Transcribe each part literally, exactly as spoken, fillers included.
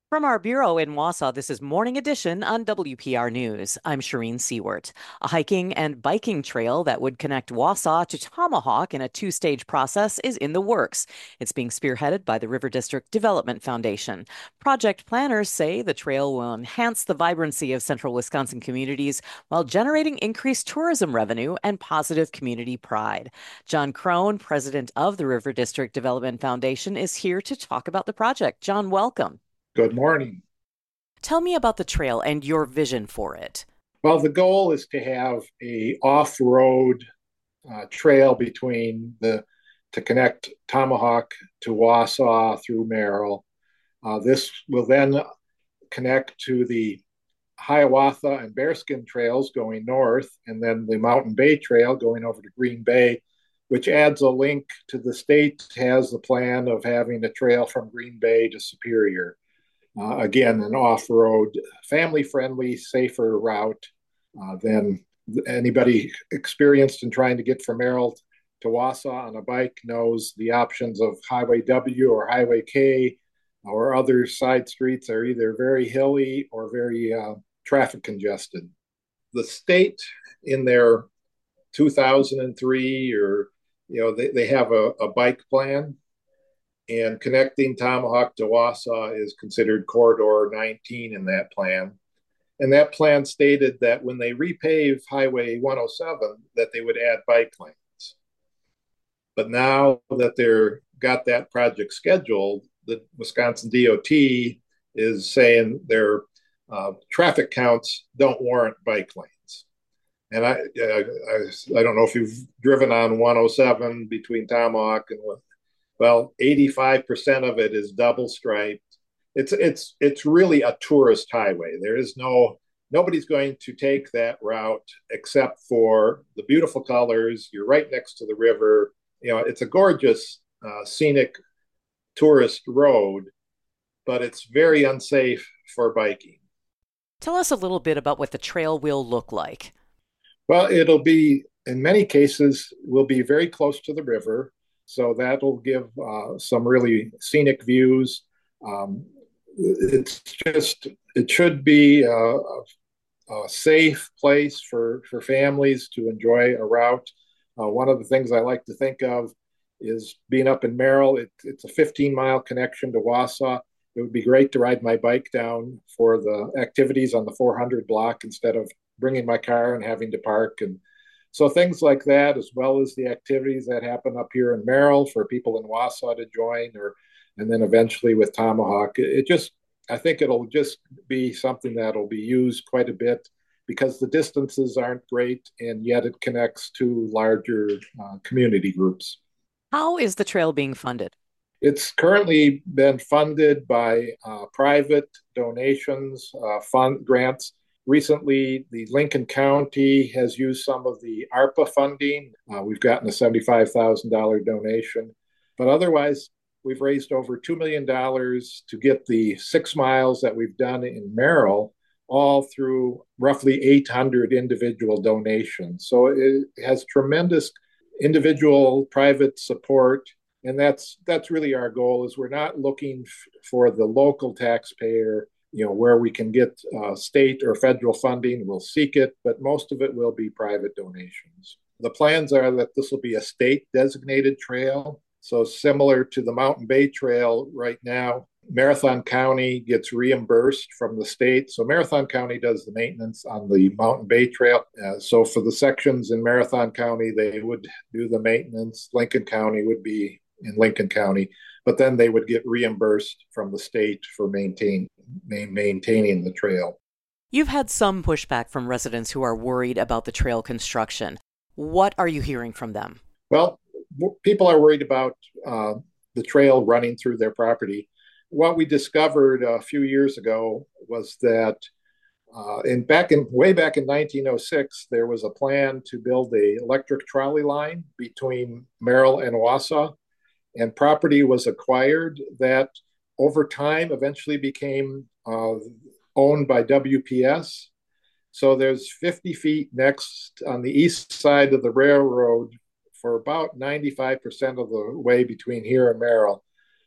From our bureau in Wausau, this is Morning Edition on W P R News. I'm Shireen Seward. A hiking and biking trail that would connect Wausau to Tomahawk in a two-stage process is in the works. It's being spearheaded by the River District Development Foundation. Project planners say the trail will enhance the vibrancy of central Wisconsin communities while generating increased tourism revenue and positive community pride. John Crone, president of the River District Development Foundation, is here to talk about the project. John, welcome. Good morning. Tell me about the trail and your vision for it. Well, the goal is to have a off-road uh, trail between the to connect Tomahawk to Wausau through Merrill. Uh, this will then connect to the Hiawatha and Bearskin trails going north, and then the Mountain Bay Trail going over to Green Bay, which adds a link to the state has the plan of having a trail from Green Bay to Superior. Uh, again, an off-road, family-friendly, safer route uh, than anybody experienced in trying to get from Merrill to Wausau on a bike knows the options of Highway W or Highway K or other side streets are either very hilly or very uh, traffic congested. The state in their two thousand three or, you know, they, they have a, a bike plan, and connecting Tomahawk to Wausau is considered Corridor nineteen in that plan. And that plan stated that when they repave Highway one oh seven, that they would add bike lanes. But now that they're got that project scheduled, the Wisconsin D O T is saying their uh, traffic counts don't warrant bike lanes. And I, I, I, I don't know if you've driven on one oh seven between Tomahawk and well, eighty-five percent of it is double striped. It's it's it's really a tourist highway. There is no nobody's going to take that route except for the beautiful colors. You're right next to the river. You know, it's a gorgeous uh, scenic tourist road, but it's very unsafe for biking. Tell us a little bit about what the trail will look like. Well, it'll be in many cases will be very close to the river. So that'll give uh, some really scenic views. Um, it's just, it should be a, a safe place for, for families to enjoy a route. Uh, one of the things I like to think of is being up in Merrill. It, it's a fifteen mile connection to Wausau. It would be great to ride my bike down for the activities on the four hundred block instead of bringing my car and having to park. And so things like that, as well as the activities that happen up here in Merrill for people in Wausau to join, or and then eventually with Tomahawk, it, it just I think it'll just be something that'll be used quite a bit because the distances aren't great, and yet it connects to larger uh, community groups. How is the trail being funded? It's currently been funded by uh, private donations, uh, fund grants. Recently, the Lincoln County has used some of the ARPA funding. Uh, we've gotten a seventy-five thousand dollars donation, but otherwise, we've raised over two million dollars to get the six miles that we've done in Merrill, all through roughly eight hundred individual donations. So it has tremendous individual private support. And that's that's really our goal is we're not looking f- for the local taxpayer, you know, where we can get uh, state or federal funding, we'll seek it, but most of it will be private donations. The plans are that this will be a state designated trail. So similar to the Mountain Bay Trail right now, Marathon County gets reimbursed from the state. So Marathon County does the maintenance on the Mountain Bay Trail. Uh, so for the sections in Marathon County, they would do the maintenance. Lincoln County would be in Lincoln County, but then they would get reimbursed from the state for maintain, main, maintaining the trail. You've had some pushback from residents who are worried about the trail construction. What are you hearing from them? Well, people are worried about uh, the trail running through their property. What we discovered a few years ago was that uh, in back in way back in nineteen oh six, there was a plan to build a electric trolley line between Merrill and Wausau, and property was acquired that over time eventually became uh, owned by W P S. So there's fifty feet next on the east side of the railroad for about ninety-five percent of the way between here and Merrill.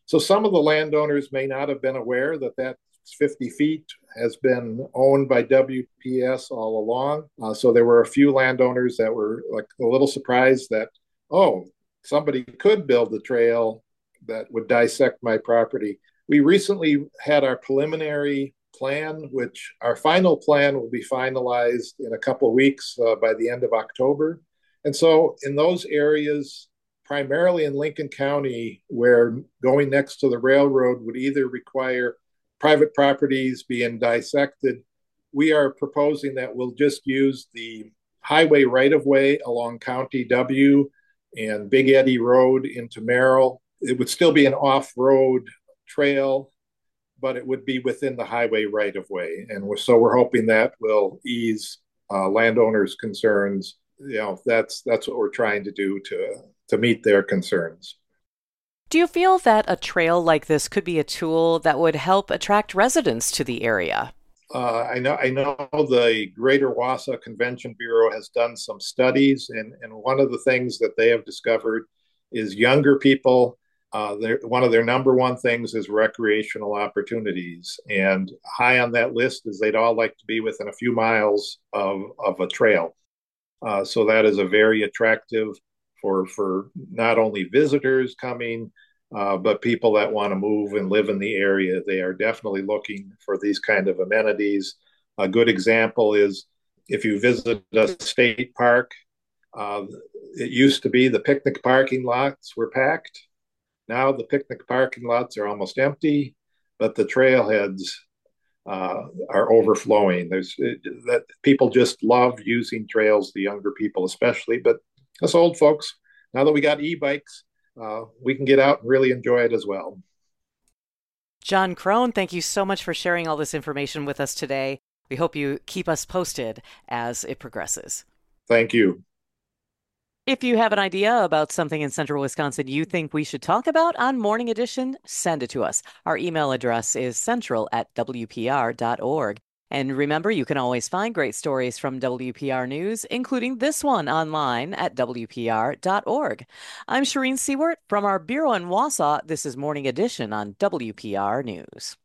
So some of the landowners may not have been aware that that fifty feet has been owned by W P S all along. Uh, so there were a few landowners that were like a little surprised that, oh, somebody could build the trail that would dissect my property. We recently had our preliminary plan, which our final plan will be finalized in a couple of weeks uh, by the end of October. And so in those areas, primarily in Lincoln County, where going next to the railroad would either require private properties being dissected, we are proposing that we'll just use the highway right of way along County W and Big Eddy Road into Merrill. It would still be an off road trail, but it would be within the highway right of way. And we're, so we're hoping that will ease uh, landowners' concerns. You know, that's that's what we're trying to do to to meet their concerns. Do you feel that a trail like this could be a tool that would help attract residents to the area? Uh, I know I know the Greater Wausau Convention Bureau has done some studies, and, and one of the things that they have discovered is younger people. Uh, one of their number one things is recreational opportunities, and high on that list is they'd all like to be within a few miles of, of a trail. Uh, so that is a very attractive for for not only visitors coming, uh, but people that want to move and live in the area. They are definitely looking for these kind of amenities. A good example is if you visit a state park, uh, it used to be the picnic parking lots were packed. Now the picnic parking lots are almost empty, but the trailheads uh, are overflowing. There's it, that people just love using trails, the younger people especially, but us old folks, now that we got e-bikes, uh, we can get out and really enjoy it as well. John Crone, thank you so much for sharing all this information with us today. We hope you keep us posted as it progresses. Thank you. If you have an idea about something in central Wisconsin you think we should talk about on Morning Edition, send it to us. Our email address is central at w p r dot org. And remember, you can always find great stories from W P R News, including this one online at w p r dot org. I'm Shireen Seward from our Bureau in Wausau. This is Morning Edition on W P R News.